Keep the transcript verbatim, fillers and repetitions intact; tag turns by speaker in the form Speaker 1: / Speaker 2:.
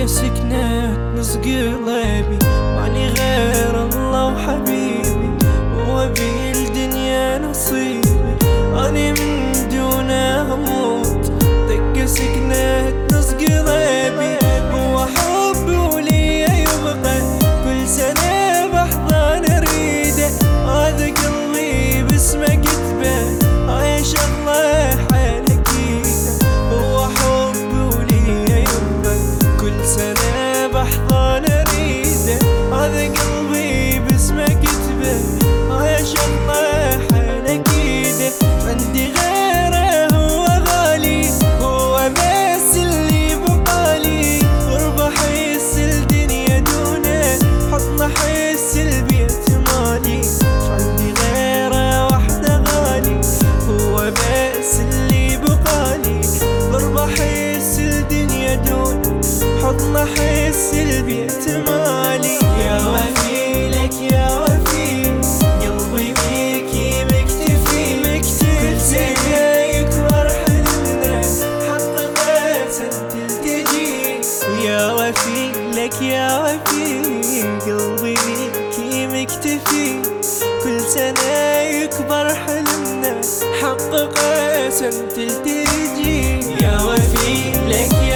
Speaker 1: سكنت نص قلبي، ماني غير الله وحبيبي، وابي الدنيا نصيبي، اني من دونه اموت. دق سكنت نص قلبي، هو حبي وليا يبقى، كل سنة بحضن اريده، هذا قلبي باسمه كتبه، هاي شغله حيل اكيده، هو حبي وليا يبقى، كل سنة بحضن اريده، هذا قلبي باسمه كتبه، هاي شغله حيل اكيده. عندي غيره هو غالي، هو بس اللي بقالي، غربة حس الدنيا دونه، حضن حس البيت مالي. عندي غيره وحده غالي، هو بس اللي بقالي، غربة حس الدنيا دونه، حضن حس البيت مالي. يا وفي لك يا وفي، قلبي بيكي مكتفي، كل سنة يكبر حلمنا، حققت تلتجي. يا وفي لك يا وفي، قلبي بيكي مكتفي، كل سنة يكبر حلمنا، حققت تلتجي. يا وفي لك